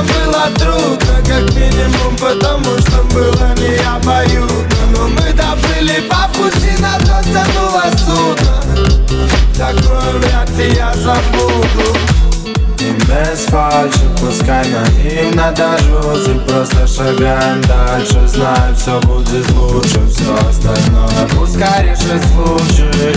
нам было трудно, как минимум, потому что было не обоюдно. Но мы доплыли по пути, на дно тянуло судно. Такое вряд ли я забуду. И без фальши, пускай наивно даже ты просто шагаем дальше. Знаю, все будет лучше, все остальное пускай решит случай.